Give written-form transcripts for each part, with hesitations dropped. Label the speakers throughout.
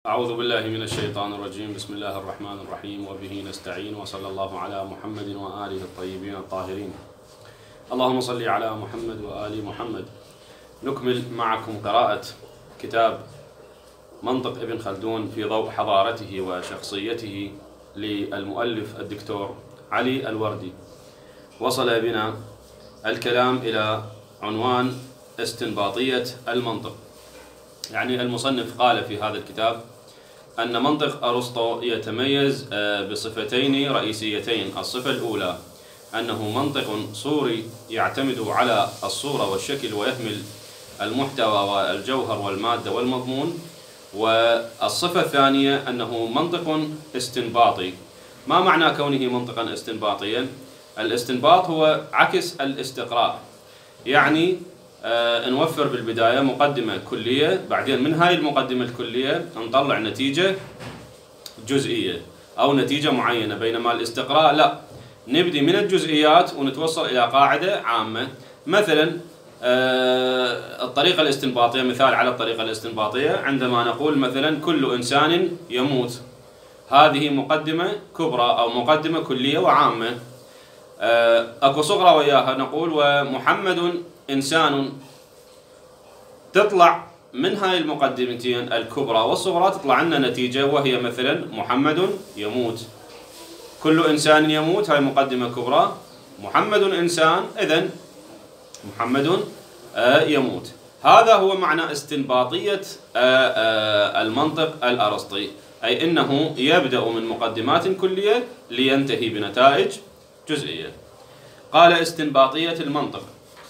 Speaker 1: أعوذ بالله من الشيطان الرجيم. بسم الله الرحمن الرحيم وبه نستعين وصلى الله على محمد وآله الطيبين الطاهرين. اللهم صل على محمد وآل محمد. نكمل معكم قراءة كتاب منطق ابن خلدون في ضوء حضارته وشخصيته للمؤلف الدكتور علي الوردي. وصل بنا الكلام إلى عنوان استنباطية المنطق. يعني المصنف قال في هذا الكتاب أن منطق أرسطو يتميز بصفتين رئيسيتين. الصفة الأولى أنه منطق صوري يعتمد على الصورة والشكل ويحمل المحتوى والجوهر والمادة والمضمون. والصفة الثانية أنه منطق استنباطي. ما معنى كونه منطقا استنباطيا؟ الاستنباط هو عكس الاستقراء، يعني نوفر بالبداية مقدمة كلية، بعدين من هاي المقدمة الكلية نطلع نتيجة جزئية أو نتيجة معينة، بينما الاستقراء لا، نبدي من الجزئيات ونتوصل إلى قاعدة عامة. مثلا الطريقة الاستنباطية، مثال على الطريقة الاستنباطية عندما نقول مثلا كل إنسان يموت، هذه مقدمة كبرى أو مقدمة كلية وعامة. أكو صغرى وياها نقول ومحمد إنسان، تطلع من هاي المقدمتين الكبرى والصغرى تطلع لنا نتيجة وهي مثلا محمد يموت. كل إنسان يموت، هاي مقدمة كبرى. محمد إنسان، إذن محمد يموت. هذا هو معنى استنباطية المنطق الأرسطي، أي إنه يبدأ من مقدمات كلية لينتهي بنتائج جزئية. قال استنباطية المنطق.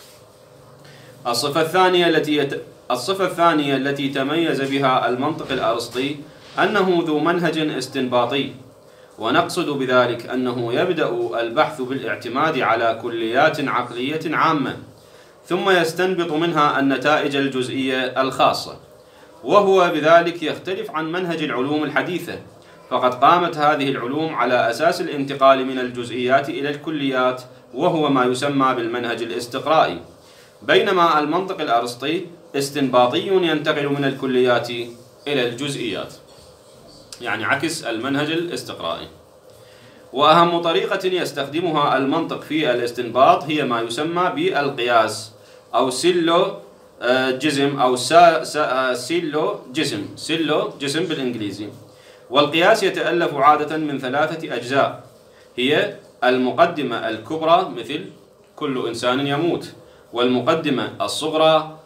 Speaker 1: الصفة الثانية التي تميز بها المنطق الأرسطي أنه ذو منهج استنباطي، ونقصد بذلك أنه يبدأ البحث بالاعتماد على كليات عقلية عامة، ثم يستنبط منها النتائج الجزئية الخاصة، وهو بذلك يختلف عن منهج العلوم الحديثة، فقد قامت هذه العلوم على أساس الانتقال من الجزئيات إلى الكليات، وهو ما يسمى بالمنهج الاستقرائي، بينما المنطق الأرسطي استنباطي ينتقل من الكليات إلى الجزئيات، يعني عكس المنهج الاستقرائي. وأهم طريقة يستخدمها المنطق في الاستنباط هي ما يسمى بالقياس أو سيلوجيزم أو سيلوجيزم بالإنجليزي. والقياس يتألف عادة من 3 أجزاء، هي المقدمة الكبرى مثل كل إنسان يموت، والمقدمة الصغرى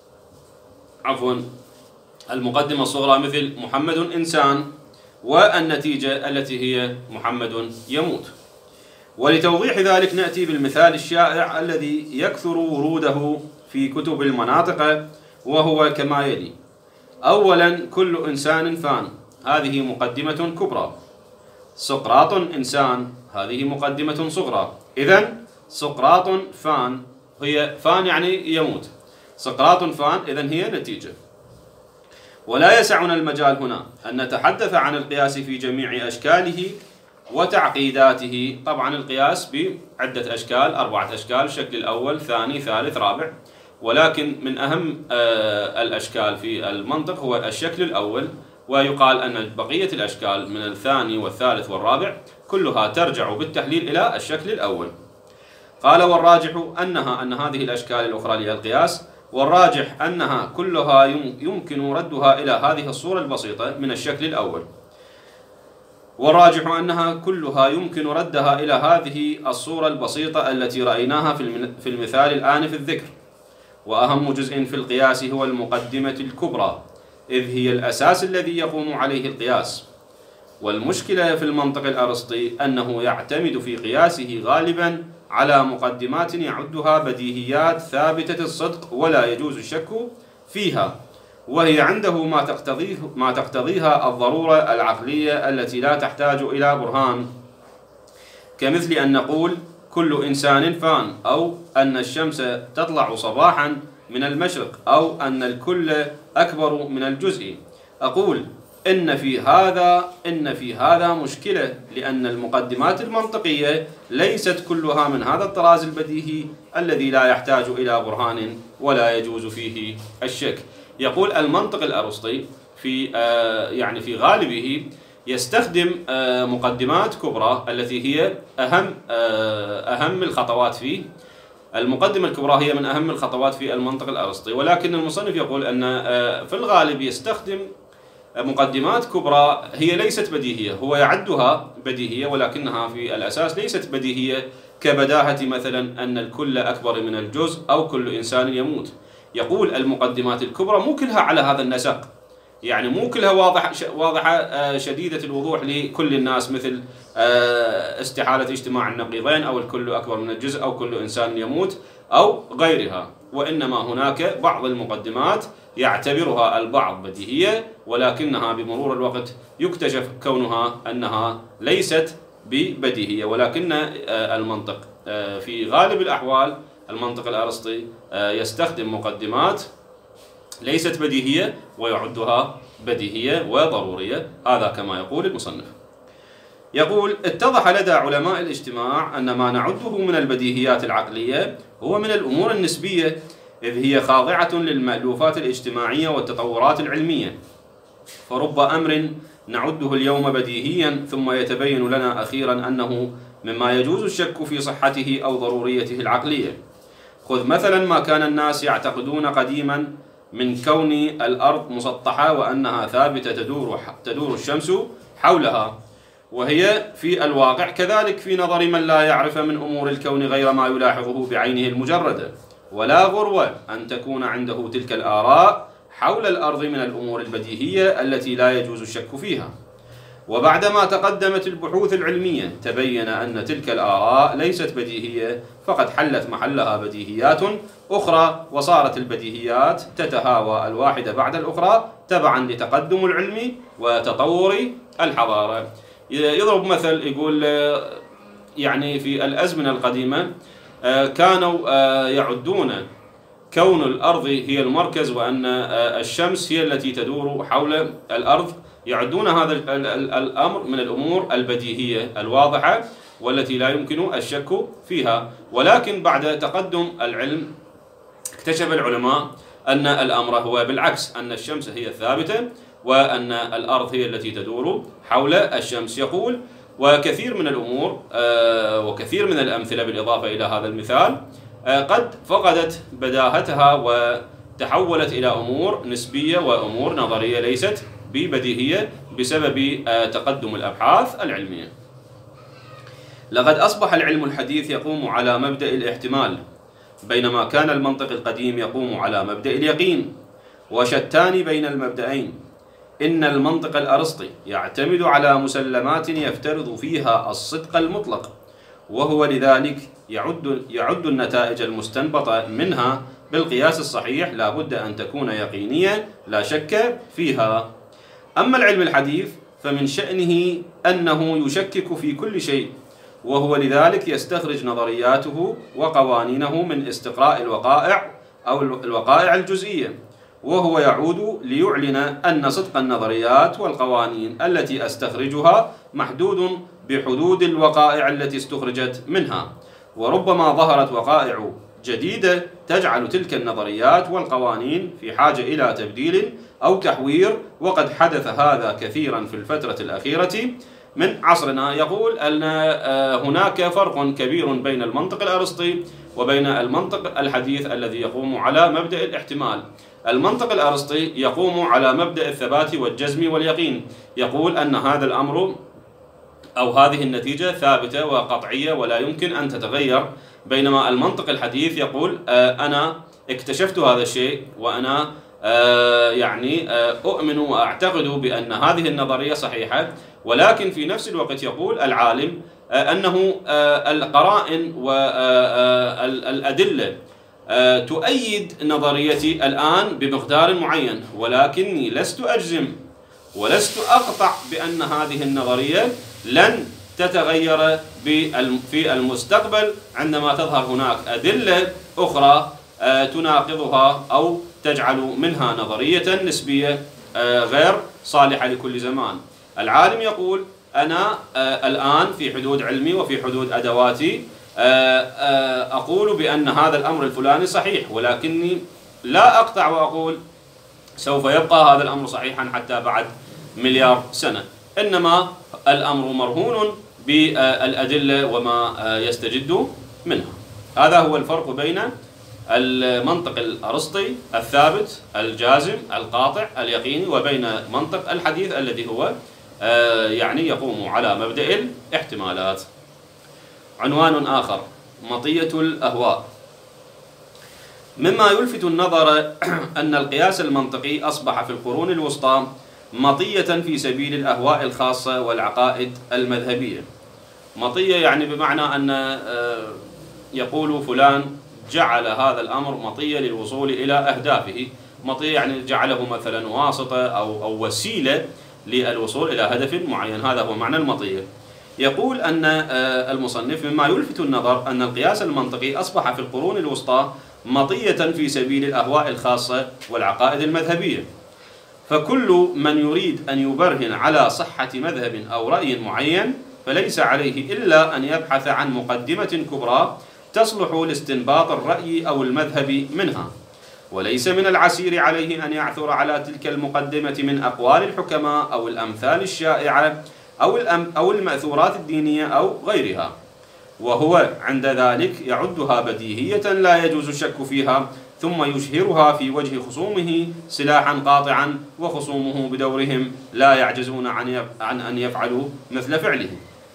Speaker 1: المقدمة الصغرى مثل محمد إنسان، والنتيجة التي هي محمد يموت. ولتوضيح ذلك نأتي بالمثال الشائع الذي يكثر وروده في كتب المناطق، وهو كما يلي: أولا كل إنسان فان، هذه مقدمة كبرى. سقراط إنسان، هذه مقدمة صغرى. إذن سقراط فان، هي فان يعني يموت، سقراط فان إذن هي نتيجة. ولا يسعنا المجال هنا أن نتحدث عن القياس في جميع أشكاله وتعقيداته. طبعا القياس بعدة أشكال، 4 أشكال: الشكل الأول، ثاني، ثالث، رابع. ولكن من أهم الأشكال في المنطق هو الشكل الأول، ويقال أن بقية الأشكال من الثاني والثالث والرابع كلها ترجع بالتحليل إلى الشكل الأول. قال والراجح أن هذه الأشكال الأخرى للقياس، والراجح أنها كلها يمكن ردها إلى هذه الصورة البسيطة من الشكل الأول. والراجح أنها كلها يمكن ردها إلى هذه الصورة البسيطة التي رأيناها في المثال الآن في الذكر. وأهم جزء في القياس هو المقدمة الكبرى، إذ هي الأساس الذي يقوم عليه القياس. والمشكلة في المنطق الأرسطي أنه يعتمد في قياسه غالبا على مقدمات يعدها بديهيات ثابتة الصدق ولا يجوز الشك فيها، وهي عنده ما تقتضيها الضرورة العقلية التي لا تحتاج إلى برهان، كمثل أن نقول كل إنسان فان، أو أن الشمس تطلع صباحا من المشرق، أو أن الكل أكبر من الجزء. أقول إن في هذا مشكلة، لأن المقدمات المنطقية ليست كلها من هذا الطراز البديهي الذي لا يحتاج إلى برهان ولا يجوز فيه الشك. يقول المنطق الأرسطي يعني في غالبه يستخدم مقدمات كبرى التي هي أهم الخطوات فيه. المقدمة الكبرى هي من أهم الخطوات في المنطق الأرسطي، ولكن المصنف يقول أن في الغالب يستخدم مقدمات كبرى هي ليست بديهية، هو يعدها بديهية ولكنها في الأساس ليست بديهية، كبداهة مثلا أن الكل أكبر من الجزء أو كل إنسان يموت. يقول المقدمات الكبرى مو كلها على هذا النسق، يعني مو كلها واضحة شديدة الوضوح لكل الناس، مثل استحالة اجتماع النقيضين أو الكل أكبر من الجزء أو كل إنسان يموت أو غيرها، وإنما هناك بعض المقدمات يعتبرها البعض بديهية ولكنها بمرور الوقت يكتشف كونها أنها ليست ببديهية. ولكن المنطق في غالب الأحوال المنطق الأرسطي يستخدم مقدمات ليست بديهية ويعدها بديهية وضرورية، هذا كما يقول المصنف. يقول: اتضح لدى علماء الاجتماع أن ما نعده من البديهيات العقلية هو من الأمور النسبية، إذ هي خاضعة للمألوفات الاجتماعية والتطورات العلمية، فرب أمر نعده اليوم بديهيا ثم يتبين لنا أخيرا أنه مما يجوز الشك في صحته أو ضروريته العقلية. خذ مثلا ما كان الناس يعتقدون قديما من كون الأرض مسطحة وأنها ثابتة تدور الشمس حولها، وهي في الواقع كذلك في نظر من لا يعرف من أمور الكون غير ما يلاحظه بعينه المجردة، ولا غرو أن تكون عنده تلك الآراء حول الأرض من الأمور البديهية التي لا يجوز الشك فيها. وبعدما تقدمت البحوث العلمية تبين أن تلك الآراء ليست بديهية، فقد حلت محلها بديهيات أخرى، وصارت البديهيات تتهاوى الواحدة بعد الأخرى تبعا لتقدم العلم وتطور الحضارة. يضرب مثل يقول يعني في الأزمنة القديمة كانوا يعدون كون الأرض هي المركز وأن الشمس هي التي تدور حول الأرض، يعدون هذا الأمر من الأمور البديهية الواضحة والتي لا يمكن الشك فيها. ولكن بعد تقدم العلم اكتشف العلماء أن الأمر هو بالعكس، أن الشمس هي الثابتة وأن الأرض هي التي تدور حول الشمس. يقول: وكثير من الأمور وكثير من الأمثلة بالإضافة إلى هذا المثال قد فقدت بداهتها وتحولت إلى أمور نسبية وأمور نظرية ليست ببديهية بسبب تقدم الأبحاث العلمية. لقد أصبح العلم الحديث يقوم على مبدأ الاحتمال، بينما كان المنطق القديم يقوم على مبدأ اليقين، وشتان بين المبدأين. إن المنطق الأرسطي يعتمد على مسلمات يفترض فيها الصدق المطلق، وهو لذلك يعد النتائج المستنبطة منها بالقياس الصحيح لا بد أن تكون يقينية لا شك فيها. أما العلم الحديث فمن شأنه أنه يشكك في كل شيء، وهو لذلك يستخرج نظرياته وقوانينه من استقراء الوقائع أو الوقائع الجزئية، وهو يعود ليعلن أن صدق النظريات والقوانين التي أستخرجها محدود بحدود الوقائع التي استخرجت منها، وربما ظهرت وقائع جديدة تجعل تلك النظريات والقوانين في حاجة إلى تبديل أو تحوير، وقد حدث هذا كثيرا في الفترة الأخيرة من عصرنا. يقول أن هناك فرق كبير بين المنطق الأرسطي وبين المنطق الحديث الذي يقوم على مبدأ الاحتمال. المنطق الأرسطي يقوم على مبدأ الثبات والجزم واليقين، يقول أن هذا الأمر أو هذه النتيجة ثابتة وقطعية ولا يمكن أن تتغير، بينما المنطق الحديث يقول أنا اكتشفت هذا الشيء وأنا أؤمن وأعتقد بأن هذه النظرية صحيحة، ولكن في نفس الوقت يقول العالم أنه القرائن والأدلة تؤيد نظريتي الآن بمقدار معين، ولكني لست أجزم ولست أقطع بأن هذه النظرية لن تتغير في المستقبل عندما تظهر هناك أدلة أخرى تناقضها أو تجعل منها نظرية نسبية غير صالحة لكل زمان. العالم يقول أنا الآن في حدود علمي وفي حدود أدواتي أقول بأن هذا الأمر الفلاني صحيح، ولكني لا أقطع وأقول سوف يبقى هذا الأمر صحيحا حتى بعد مليار سنة، إنما الأمر مرهون بالأدلة وما يستجد منها. هذا هو الفرق بين المنطق الأرسطي الثابت الجازم القاطع اليقيني وبين منطق الحديث الذي هو يعني يقوم على مبدأ الاحتمالات. عنوان آخر: مطية الأهواء. مما يلفت النظر أن القياس المنطقي أصبح في القرون الوسطى مطية في سبيل الأهواء الخاصة والعقائد المذهبية. مطية يعني بمعنى أن يقول فلان جعل هذا الأمر مطية للوصول إلى أهدافه. مطية يعني جعله مثلا واسطة أو وسيلة للوصول إلى هدف معين، هذا هو معنى المطية. يقول أن المصنف مما يلفت النظر أن القياس المنطقي أصبح في القرون الوسطى مطية في سبيل الأهواء الخاصة والعقائد المذهبية، فكل من يريد أن يبرهن على صحة مذهب أو رأي معين فليس عليه إلا أن يبحث عن مقدمة كبرى تصلح لاستنباط الرأي أو المذهب منها، وليس من العسير عليه أن يعثر على تلك المقدمة من أقوال الحكماء أو الأمثال الشائعة أو المأثورات الدينية أو غيرها، وهو عند ذلك يعدها بديهية لا يجوز الشك فيها، ثم يشهرها في وجه خصومه سلاحا قاطعا، وخصومه بدورهم لا يعجزون عن أن يفعلوا مثل فعله.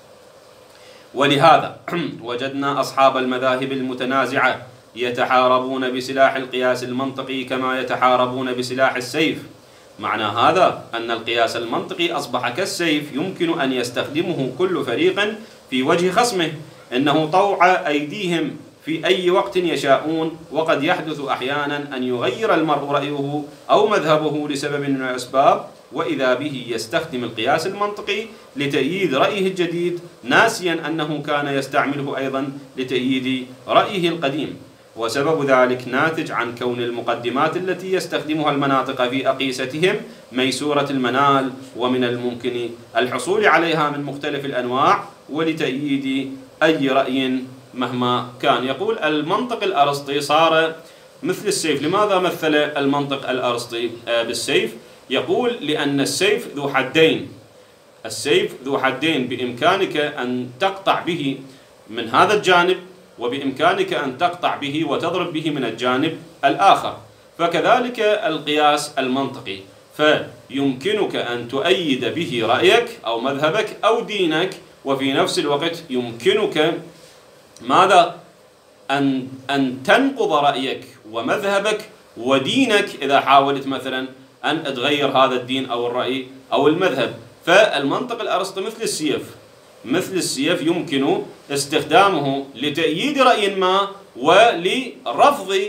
Speaker 1: ولهذا وجدنا أصحاب المذاهب المتنازعة يتحاربون بسلاح القياس المنطقي كما يتحاربون بسلاح السيف. معنى هذا أن القياس المنطقي أصبح كالسيف يمكن أن يستخدمه كل فريق في وجه خصمه، إنه طوع أيديهم في أي وقت يشاءون، وقد يحدث أحيانا أن يغير المرء رأيه أو مذهبه لسبب من الأسباب، وإذا به يستخدم القياس المنطقي لتأييد رأيه الجديد، ناسيا أنه كان يستعمله أيضا لتأييد رأيه القديم. وسبب ذلك ناتج عن كون المقدمات التي يستخدمها المناطق في أقيستهم ميسورة المنال، ومن الممكن الحصول عليها من مختلف الأنواع ولتأييد أي رأي مهما كان. يقول المنطق الأرسطي صار مثل السيف. لماذا مثل المنطق الأرسطي بالسيف؟ يقول لأن السيف ذو حدين. السيف ذو حدين، بإمكانك أن تقطع به من هذا الجانب، وبإمكانك أن تقطع به وتضرب به من الجانب الآخر. فكذلك القياس المنطقي، فيمكنك أن تؤيد به رأيك أو مذهبك أو دينك، وفي نفس الوقت يمكنك ماذا؟ أن تنقض رأيك ومذهبك ودينك إذا حاولت مثلا أن تغير هذا الدين أو الرأي أو المذهب. فالمنطق الأرسطي مثل السيف يمكن استخدامه لتأييد رأي ما ولرفض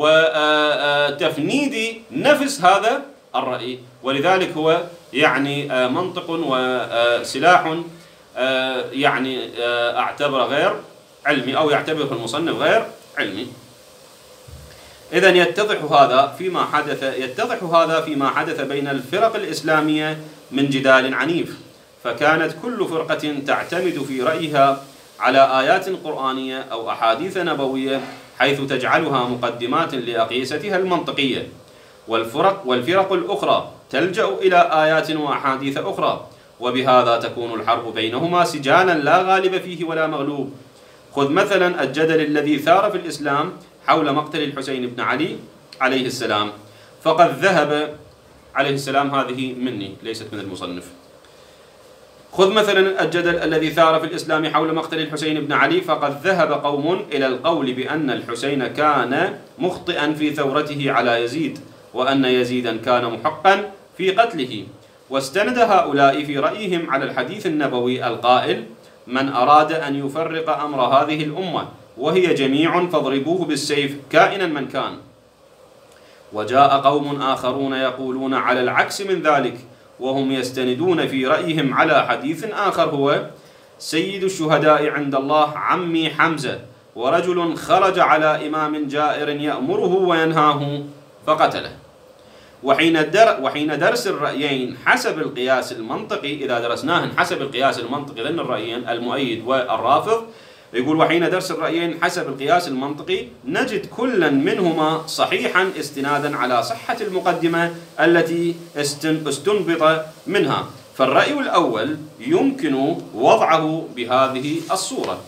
Speaker 1: وتفنيد نفس هذا الرأي، ولذلك هو يعني منطق وسلاح يعني أعتبر غير علمي، أو يعتبره المصنف غير علمي. إذن يتضح هذا فيما حدث بين الفرق الإسلامية من جدال عنيف، فكانت كل فرقة تعتمد في رأيها على آيات قرآنية أو أحاديث نبوية، حيث تجعلها مقدمات لأقيستها المنطقية، والفرق الأخرى تلجأ إلى آيات وأحاديث أخرى، وبهذا تكون الحرب بينهما سجالا لا غالب فيه ولا مغلوب. خذ مثلا الجدل الذي ثار في الإسلام حول مقتل الحسين بن علي عليه السلام، فقد ذهب عليه السلام، هذه مني ليست من المصنف. خذ مثلا الجدل الذي ثار في الإسلام حول مقتل الحسين بن علي، فقد ذهب قوم إلى القول بأن الحسين كان مخطئا في ثورته على يزيد، وأن يزيدا كان محقا في قتله، واستند هؤلاء في رأيهم على الحديث النبوي القائل: من أراد أن يفرق أمر هذه الأمة وهي جميع فاضربوه بالسيف كائنا من كان. وجاء قوم آخرون يقولون على العكس من ذلك، وهم يستندون في رأيهم على حديث آخر هو: سيد الشهداء عند الله عمي حمزة، ورجل خرج على إمام جائر يأمره وينهاه فقتله. وحين درس الرأيين حسب القياس المنطقي، إذا درسناهن حسب القياس المنطقي ذن الرأيين المؤيد والرافض، يقول: وحين درس الرأيين حسب القياس المنطقي نجد كلا منهما صحيحا استنادا على صحة المقدمة التي استنبط منها. فالرأي الأول يمكن وضعه بهذه الصورة: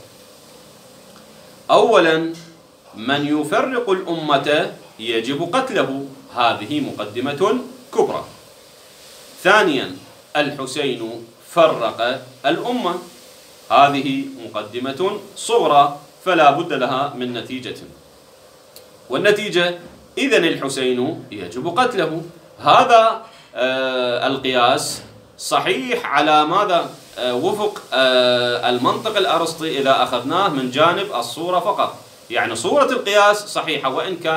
Speaker 1: أولا، من يفرق الأمة يجب قتله، هذه مقدمة كبرى. ثانيا، الحسين فرق الأمة، هذه مقدمة صغرى فلا بد لها من نتيجة، والنتيجة إذن الحسين يجب قتله. هذا القياس صحيح على ماذا؟ وفق المنطق الأرسطي إذا أخذناه من جانب الصورة فقط، يعني صورة القياس صحيحة،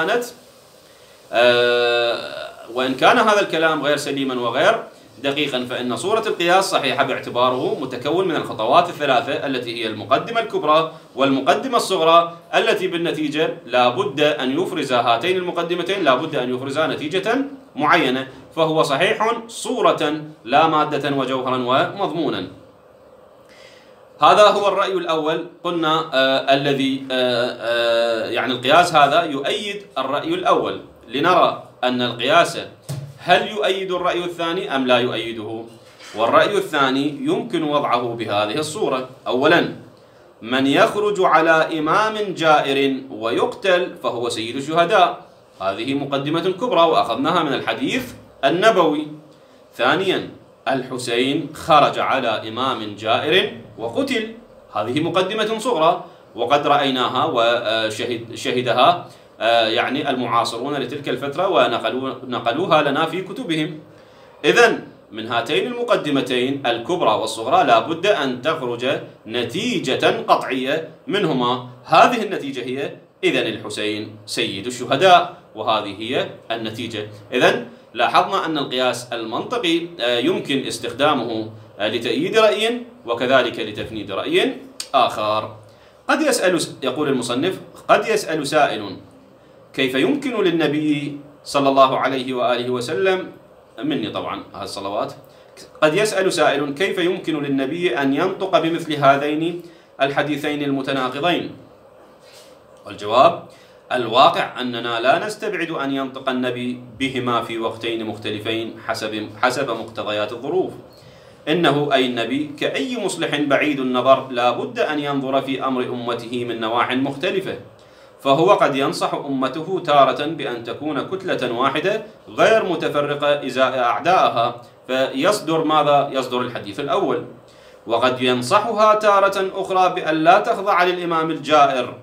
Speaker 1: وإن كان هذا الكلام غير سليما وغير دقيقا، فإن صورة القياس صحيحة باعتباره متكون من الخطوات الثلاثة التي هي المقدمة الكبرى والمقدمة الصغرى، التي بالنتيجة لا بد أن يفرز هاتين المقدمتين، لا بد أن يفرزا نتيجة معينة، فهو صحيح صورة لا مادة وجوهرا ومضمونا. هذا هو الرأي الأول، قلنا الذي يعني القياس هذا يؤيد الرأي الأول، لنرى أن القياس هل يؤيد الرأي الثاني أم لا يؤيده. والرأي الثاني يمكن وضعه بهذه الصورة: أولا، من يخرج على إمام جائر ويقتل فهو سيد الشهداء، هذه مقدمة كبرى وأخذناها من الحديث النبوي. ثانيا، الحسين خرج على إمام جائر وقتل، هذه مقدمة صغرى وقد رأيناها وشهدها يعني المعاصرون لتلك الفترة ونقلوها لنا في كتبهم. إذن من هاتين المقدمتين الكبرى والصغرى لا بد أن تخرج نتيجة قطعية منهما، هذه النتيجة هي إذن الحسين سيد الشهداء، وهذه هي النتيجة. إذن لاحظنا أن القياس المنطقي يمكن استخدامه لتأييد رأي وكذلك لتفنيد رأي آخر. قد يسأل، يقول المصنف: قد يسأل سائل: كيف يمكن للنبي صلى الله عليه وآله وسلم، مني طبعا هذه الصلوات، قد يسأل سائل: كيف يمكن للنبي أن ينطق بمثل هذين الحديثين المتناقضين؟ والجواب: الواقع أننا لا نستبعد أن ينطق النبي بهما في وقتين مختلفين حسب مقتضيات الظروف. إنه أي النبي كأي مصلح بعيد النظر لا بد أن ينظر في أمر أمته من نواح مختلفة، فهو قد ينصح أمته تارة بأن تكون كتلة واحدة غير متفرقة إزاء أعدائها، فيصدر ماذا؟ يصدر الحديث الأول. وقد ينصحها تارة أخرى بأن لا تخضع للإمام الجائر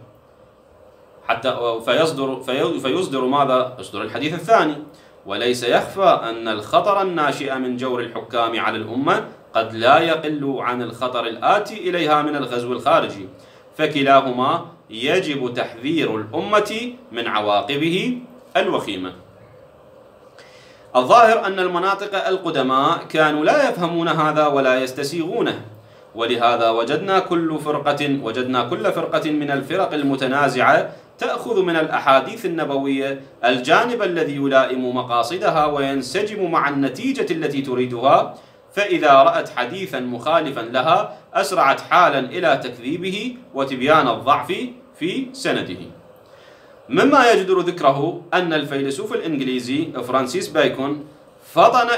Speaker 1: حتى فيصدر ماذا؟ يصدر الحديث الثاني. وليس يخفى أن الخطر الناشئ من جور الحكام على الأمة قد لا يقل عن الخطر الآتي إليها من الغزو الخارجي، فكلاهما يجب تحذير الأمة من عواقبه الوخيمة. الظاهر أن المناطق القدماء كانوا لا يفهمون هذا ولا يستسيغونه، ولهذا وجدنا كل فرقة من الفرق المتنازعة تأخذ من الأحاديث النبوية الجانب الذي يلائم مقاصدها وينسجم مع النتيجة التي تريدها، فإذا رأت حديثا مخالفا لها أسرعت حالا إلى تكذيبه وتبيان الضعف في سنده. مما يجدر ذكره أن الفيلسوف الإنجليزي فرانسيس بيكون فطن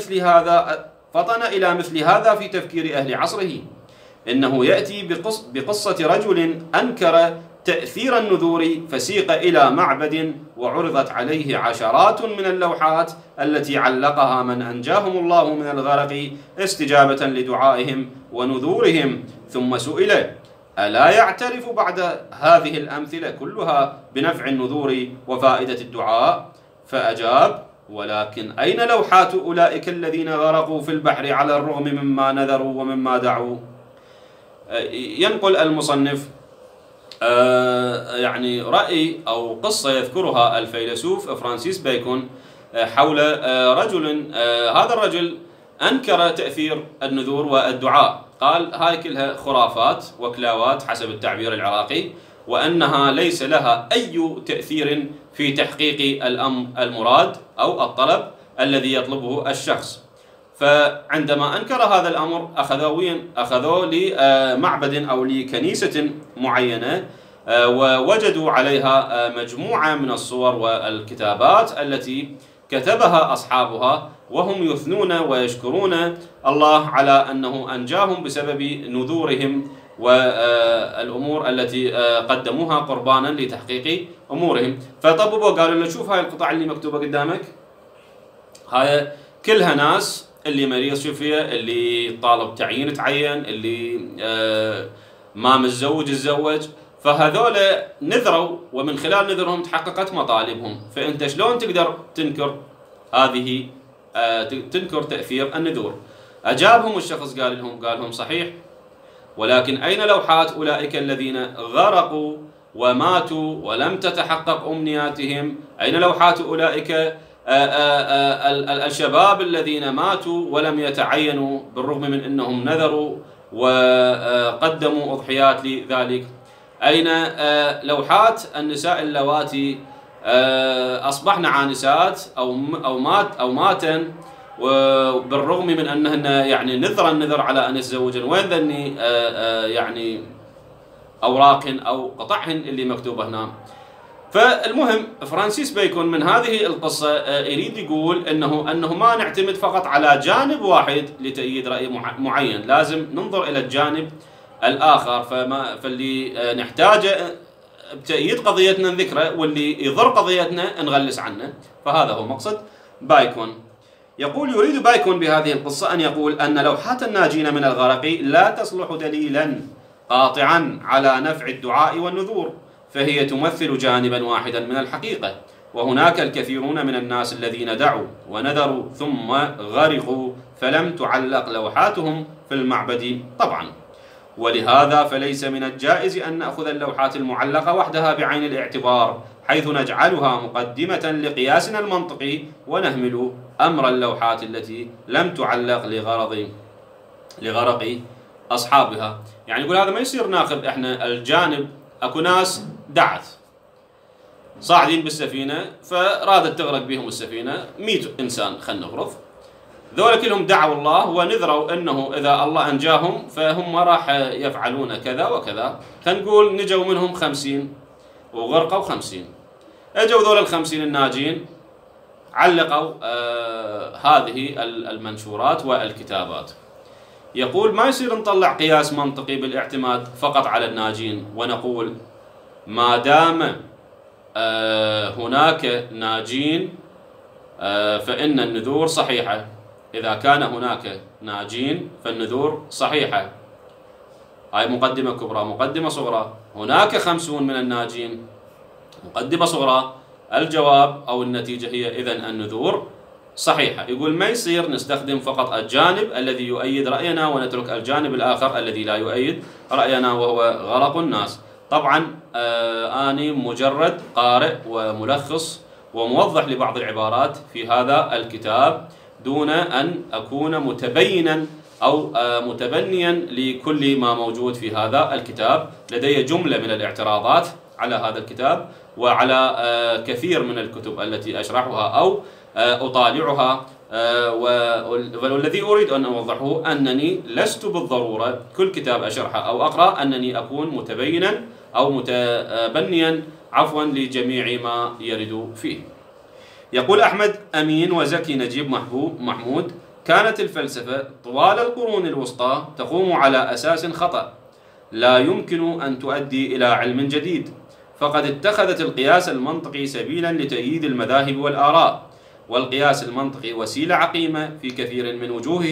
Speaker 1: إلى مثل هذا في تفكير أهل عصره. إنه يأتي بقصة رجل أنكر تأثير النذور فسيق إلى معبد وعرضت عليه عشرات من اللوحات التي علقها من أنجاهم الله من الغرق استجابة لدعائهم ونذورهم، ثم سئل: ألا يعترف بعد هذه الأمثلة كلها بنفع النذور وفائدة الدعاء؟ فأجاب: ولكن أين لوحات أولئك الذين غرقوا في البحر على الرغم مما نذروا ومما دعوا؟ ينقل المصنف يعني رأي أو قصة يذكرها الفيلسوف فرانسيس بيكون حول رجل، هذا الرجل أنكر تأثير النذور والدعاء، قال هاي كلها خرافات وكلاوات حسب التعبير العراقي، وأنها ليس لها أي تأثير في تحقيق الأمر المراد أو الطلب الذي يطلبه الشخص. فعندما أنكر هذا الأمر أخذوا لمعبد أو لكنيسة معينة، ووجدوا عليها مجموعة من الصور والكتابات التي كتبها أصحابها، وهم يثنون ويشكرون الله على أنه أنجاهم بسبب نذورهم والأمور التي قدموها قربانا لتحقيق أمورهم. فطببوا قالوا له شوف هاي القطع اللي مكتوبة قدامك، هاي كلها ناس اللي مريض شفية، اللي طالب تعيين تعين، اللي ما متزوج تزوج، فهذول نذروا ومن خلال نذرهم تحققت مطالبهم. فأنت شلون تقدر تنكر هذه تنكر تأثير النذور؟ أجابهم الشخص قال لهم صحيح، ولكن أين لوحات أولئك الذين غرقوا وماتوا ولم تتحقق أمنياتهم؟ أين لوحات أولئك الشباب الذين ماتوا ولم يتعينوا بالرغم من أنهم نذروا وقدموا أضحيات لذلك؟ أين لوحات النساء اللواتي أصبحن عانسات أو ماتن وبالرغم من أنهن يعني النذر على أن يتزوجن؟ وين ذني يعني أوراقهن أو قطعهن اللي مكتوبة هنا؟ فالمهم فرانسيس بيكون من هذه القصة يريد يقول أنه ما نعتمد فقط على جانب واحد لتأييد رأي معين، لازم ننظر إلى الجانب الآخر. فاللي نحتاجه بتأييد قضيتنا نذكره، واللي يضر قضيتنا نغلس عنه. فهذا هو مقصد بايكون. يريد بايكون بهذه القصة أن يقول أن لوحات الناجين من الغرق لا تصلح دليلا قاطعا على نفع الدعاء والنذور، فهي تمثل جانبا واحدا من الحقيقة، وهناك الكثيرون من الناس الذين دعوا ونذروا ثم غرقوا فلم تعلق لوحاتهم في المعبد طبعا. ولهذا فليس من الجائز أن نأخذ اللوحات المعلقة وحدها بعين الاعتبار، حيث نجعلها مقدمة لقياسنا المنطقي ونهمل أمر اللوحات التي لم تعلق لغرق أصحابها. يعني يقول هذا ما يصير ناخذ إحنا الجانب، أكو ناس دعت صاعدين بالسفينة فرادت تغرق بهم السفينة 100 إنسان، خلنا نفرض ذولا كلهم دعوا الله ونذروا أنه إذا الله أنجاهم فهم راح يفعلون كذا وكذا. خلينا نجوا منهم 50 وغرقوا 50، اجوا ذولا 50 الناجين علقوا هذه المنشورات والكتابات. يقول ما يصير نطلع قياس منطقي بالاعتماد فقط على الناجين ونقول ما دام هناك ناجين فإن النذور صحيحة. إذا كان هناك ناجين فالنذور صحيحة. هاي مقدمة كبرى. مقدمة صغرى، هناك 50 من الناجين. مقدمة صغرى، الجواب أو النتيجة هي إذن النذور صحيحة. يقول ما يصير نستخدم فقط الجانب الذي يؤيد رأينا ونترك الجانب الآخر الذي لا يؤيد رأينا وهو غرق الناس. طبعا أنا مجرد قارئ وملخص وموضح لبعض العبارات في هذا الكتاب دون أن أكون متبينا أو متبنيا لكل ما موجود في هذا الكتاب. لدي جملة من الاعتراضات على هذا الكتاب وعلى كثير من الكتب التي أشرحها أو أطالعها، والذي أريد أن أوضحه أنني لست بالضرورة كل كتاب أشرحه أو أقرأ أنني أكون متبينا أو متبنيا لجميع ما يرد فيه. يقول أحمد أمين وزكي نجيب محمود: كانت الفلسفة طوال القرون الوسطى تقوم على أساس خطأ لا يمكن أن تؤدي إلى علم جديد، فقد اتخذت القياس المنطقي سبيلا لتأييد المذاهب والآراء، والقياس المنطقي وسيلة عقيمة في كثير من وجوهه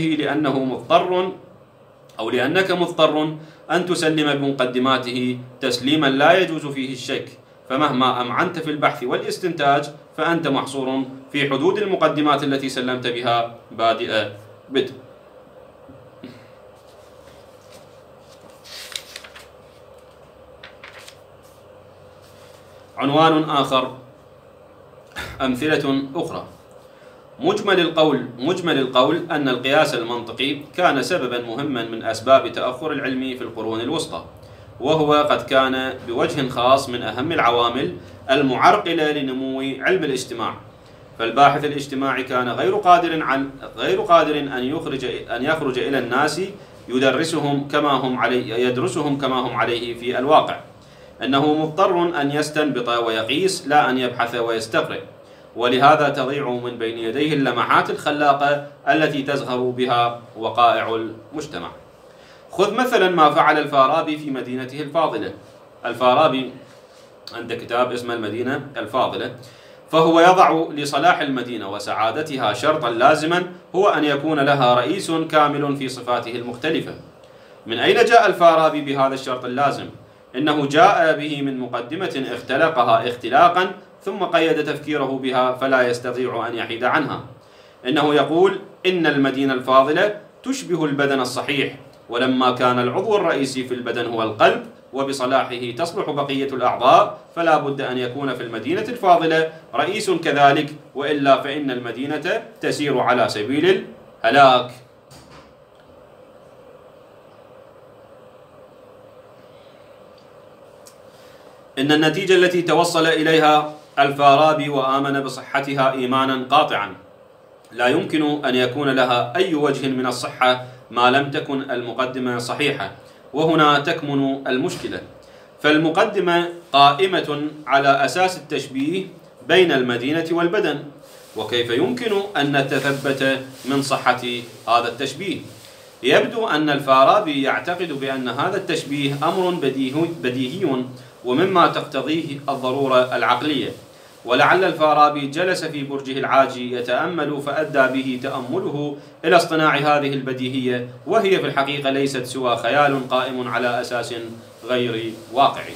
Speaker 1: لأنك مضطر أن تسلم بمقدماته تسليما لا يجوز فيه الشك، فمهما أمعنت في البحث والاستنتاج فأنت محصور في حدود المقدمات التي سلمت بها بدء. عنوان آخر: أمثلة أخرى. مجمل القول أن القياس المنطقي كان سببا مهما من أسباب تأخر العلم في القرون الوسطى، وهو قد كان بوجه خاص من أهم العوامل المعرقلة لنمو علم الاجتماع، فالباحث الاجتماعي كان غير قادر أن يخرج إلى الناس يدرسهم كما هم عليه في الواقع، إنه مضطر أن يستنبط ويقيس لا أن يبحث ويستقرئ، ولهذا تضيع من بين يديه اللمحات الخلاقة التي تزهر بها وقائع المجتمع. خذ مثلا ما فعل الفارابي في مدينته الفاضلة. الفارابي عنده كتاب اسمه المدينة الفاضلة، فهو يضع لصلاح المدينة وسعادتها شرطا لازما، هو أن يكون لها رئيس كامل في صفاته المختلفة. من أين جاء الفارابي بهذا الشرط اللازم؟ إنه جاء به من مقدمة اختلقها اختلاقا ثم قيد تفكيره بها فلا يستطيع أن يحيد عنها. إنه يقول إن المدينة الفاضلة تشبه البدن الصحيح، ولما كان العضو الرئيسي في البدن هو القلب وبصلاحه تصلح بقية الأعضاء، فلا بد أن يكون في المدينة الفاضلة رئيس كذلك، وإلا فإن المدينة تسير على سبيل الهلاك. إن النتيجة التي توصل إليها الفارابي وآمن بصحتها إيمانا قاطعا لا يمكن أن يكون لها أي وجه من الصحة ما لم تكن المقدمة صحيحة، وهنا تكمن المشكلة. فالمقدمة قائمة على أساس التشبيه بين المدينة والبدن، وكيف يمكن أن نتثبت من صحة هذا التشبيه؟ يبدو أن الفارابي يعتقد بأن هذا التشبيه أمر بديهي ومما تقتضيه الضرورة العقلية، ولعل الفارابي جلس في برجه العاجي يتأمل فأدى به تأمله إلى اصطناع هذه البديهية، وهي في الحقيقة ليست سوى خيال قائم على أساس غير واقعي.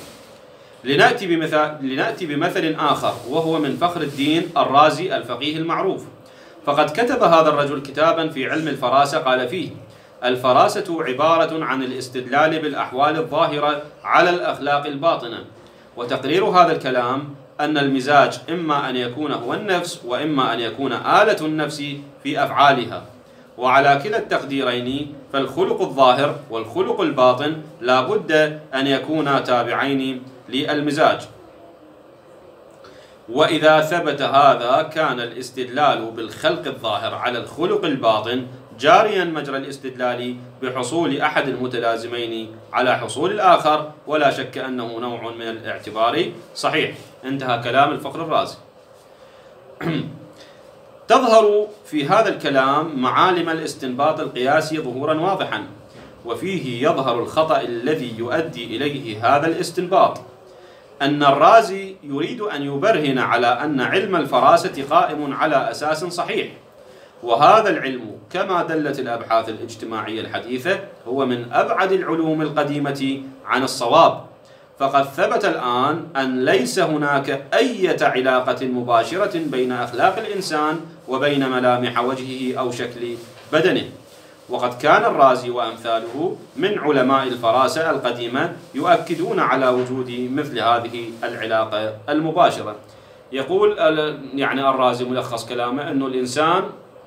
Speaker 1: لنأتي بمثل آخر، وهو من فخر الدين الرازي الفقيه المعروف. فقد كتب هذا الرجل كتابا في علم الفراسة قال فيه: الفراسة عبارة عن الاستدلال بالأحوال الظاهرة على الأخلاق الباطنة. وتقرير هذا الكلام أن المزاج إما أن يكون هو النفس، وإما أن يكون آلة النفس في أفعالها، وعلى كلا التقديرين فالخلق الظاهر والخلق الباطن لا بد أن يكونا تابعين للمزاج. وإذا ثبت هذا كان الاستدلال بالخلق الظاهر على الخلق الباطن جاريا مجرى الاستدلال بحصول أحد المتلازمين على حصول الآخر، ولا شك أنه نوع من الاعتبار صحيح. انتهى كلام الفخر الرازي. تظهر في هذا الكلام معالم الاستنباط القياسي ظهورا واضحا، وفيه يظهر الخطأ الذي يؤدي إليه هذا الاستنباط. أن الرازي يريد أن يبرهن على أن علم الفراسة قائم على أساس صحيح، وهذا العلم كما دلت الأبحاث الاجتماعية الحديثة هو من أبعد العلوم القديمة عن الصواب. فقد ثبت الآن أن ليس هناك أي علاقة مباشرة بين أخلاق الإنسان وبين ملامح وجهه أو شكل بدنه. وقد كان الرازي وأمثاله من علماء الفراسة القديمة يؤكدون على وجود مثل هذه العلاقة المباشرة. يقول يعني الرازي ملخص كلامه أنه الإنسان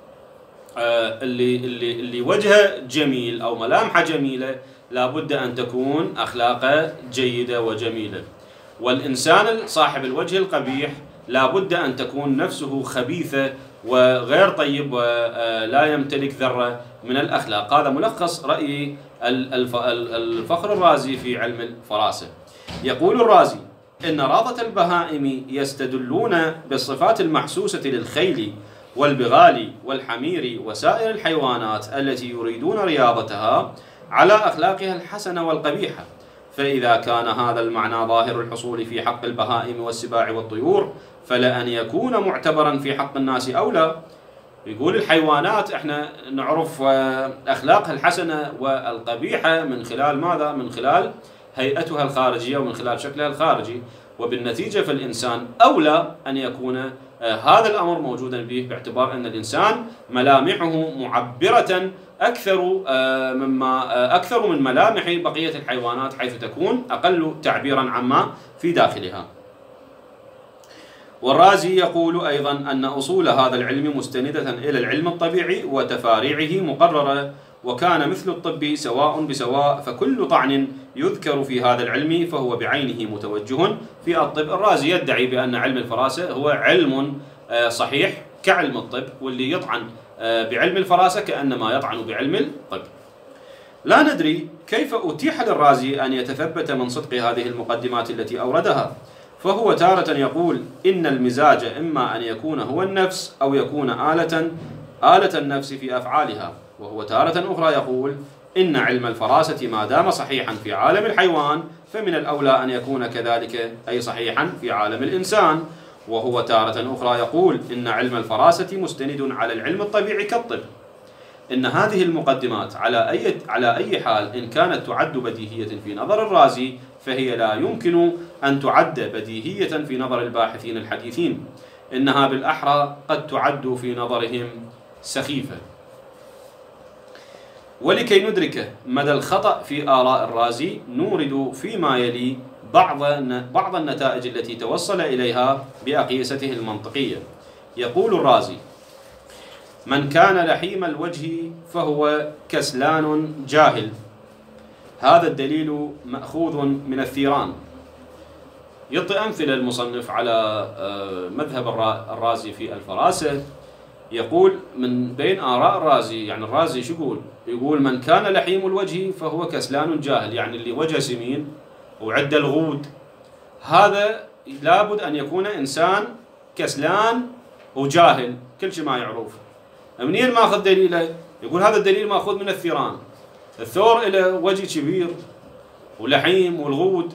Speaker 1: اللي وجهه جميل أو ملامحه جميلة لابد أن تكون أخلاقه جيدة وجميلة، والإنسان صاحب الوجه القبيح لابد أن تكون نفسه خبيثة وغير طيب ولا يمتلك ذرة من الأخلاق. هذا ملخص رأي الفخر الرازي في علم الفراسة. يقول الرازي إن رابطة البهائم يستدلون بالصفات المحسوسة للخيل والبغال والحمير وسائر الحيوانات التي يريدون رياضتها على أخلاقها الحسنة والقبيحة، فإذا كان هذا المعنى ظاهر الحصول في حق البهائم والسباع والطيور فلأن يكون معتبرا في حق الناس أولى. يقول الحيوانات احنا نعرف أخلاقها الحسنة والقبيحة من خلال ماذا؟ من خلال هيئتها الخارجية ومن خلال شكلها الخارجي، وبالنتيجة فالإنسان أولى أن يكون هذا الأمر موجودا به، باعتبار أن الإنسان ملامحه معبرة أكثر من ملامح بقية الحيوانات، حيث تكون أقل تعبيرا عما في داخلها. والرازي يقول أيضا أن أصول هذا العلم مستندة إلى العلم الطبيعي وتفاريعه مقررة، وكان مثل الطب سواء بسواء، فكل طعن يذكر في هذا العلم فهو بعينه متوجه في الطب. الرازي يدعي بأن علم الفراسة هو علم صحيح كعلم الطب، واللي يطعن بعلم الفراسة كأنما يطعن بعلم الطب. لا ندري كيف أتيح للرازي أن يتثبت من صدق هذه المقدمات التي أوردها، فهو تارة يقول إن المزاج إما أن يكون هو النفس أو يكون آلة النفس في أفعالها، وهو تارة أخرى يقول إن علم الفراسة ما دام صحيحا في عالم الحيوان فمن الأولى أن يكون كذلك أي صحيحا في عالم الإنسان، وهو تارة أخرى يقول إن علم الفراسة مستند على العلم الطبيعي كالطب. إن هذه المقدمات على أي حال إن كانت تعد بديهية في نظر الرازي فهي لا يمكن أن تعد بديهية في نظر الباحثين الحديثين، إنها بالأحرى قد تعد في نظرهم سخيفة. ولكي ندرك مدى الخطأ في آراء الرازي نورد فيما يلي بعض النتائج التي توصل إليها بأقيسته المنطقية. يقول الرازي: من كان لحيم الوجه فهو كسلان جاهل. هذا الدليل مأخوذ من الثيران. يعطي أمثلة المصنف على مذهب الرازي في الفراسة. يقول من بين آراء الرازي، يعني الرازي شو يقول من كان لحيم الوجه فهو كسلان جاهل، يعني اللي وجه سمين وعد الغود، هذا لابد أن يكون إنسان كسلان وجاهل كل شيء ما يعرف. منين ماخذ دليله؟ يقول هذا الدليل ماخوذ من الثيران. الثور له وجه كبير ولحيم والغود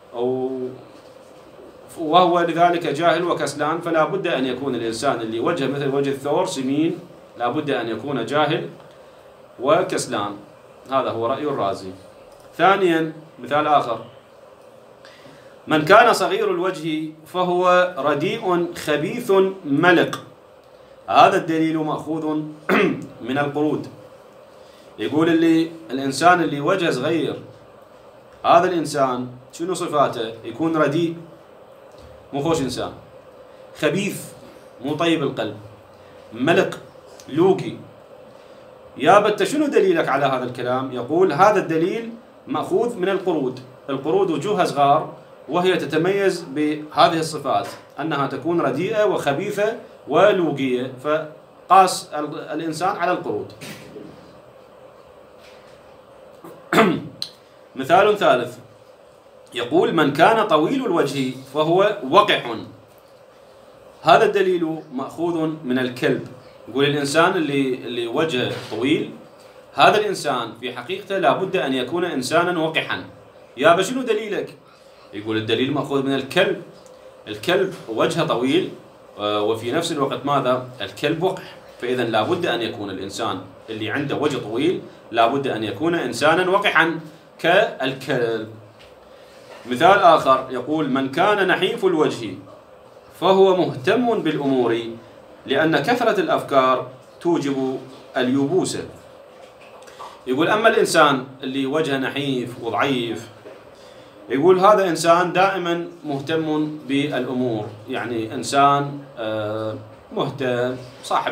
Speaker 1: وهو لذلك جاهل وكسلان، فلا بد أن يكون الإنسان اللي وجه مثل وجه الثور سمين لا بد أن يكون جاهل وكسلان. هذا هو رأي الرازي. ثانيا مثال آخر: من كان صغير الوجه فهو رديء خبيث ملق. هذا الدليل مأخوذ من القرود. يقول الإنسان اللي وجهه صغير، هذا الإنسان شنو صفاته؟ يكون رديء، مو خوش إنسان، خبيث، مو طيب القلب، ملق، لوقي. يا بت شنو دليلك على هذا الكلام؟ يقول هذا الدليل مأخوذ من القرود. القرود وجوهها صغار وهي تتميز بهذه الصفات، أنها تكون رديئة وخبيثة ولوقية، فقاس الإنسان على القرود. مثال ثالث: يقول من كان طويل الوجه فهو وقح. هذا الدليل مأخوذ من الكلب. يقول الإنسان اللي وجهه طويل، هذا الإنسان في حقيقته لابد أن يكون إنسانا وقحا. يا شنو دليلك؟ يقول الدليل مأخوذ من الكلب. الكلب وجهه طويل وفي نفس الوقت ماذا؟ الكلب وقح، فإذا لابد أن يكون الإنسان اللي عنده وجه طويل لابد أن يكون إنسانا وقحا كالكلب. مثال آخر: يقول من كان نحيف الوجه فهو مهتم بالأمور لأن كثرة الأفكار توجب اليبوسة. يقول أما الإنسان اللي وجهه نحيف وضعيف، يقول هذا إنسان دائما مهتم بالأمور، يعني إنسان مهتم، صاحب